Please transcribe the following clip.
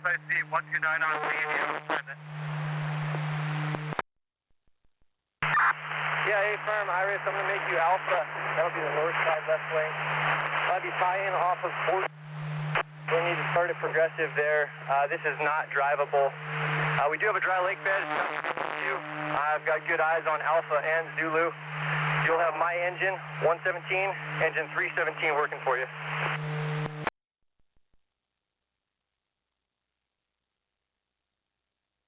SIC 129 on lead, you have assignment. Yeah, hey firm, Iris, I'm going to make you Alpha. That'll be the north side left lane. I'll be tie-in off of 4. We need to start at Progressive there. This is not drivable. We do have a dry lake bed. I've got good eyes on Alpha and Zulu. You'll have my engine, 117, engine 317 working for you.